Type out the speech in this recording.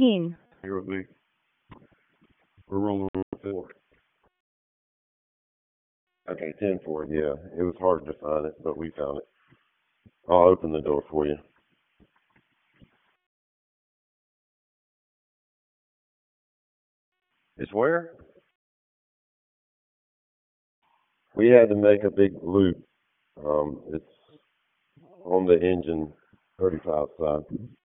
10. Here with me. We're rolling on 4. Okay, 10-4. Yeah, it was hard to find it, but we found it. I'll open the door for you. It's where? We had to make a big loop. It's on the engine 35 side.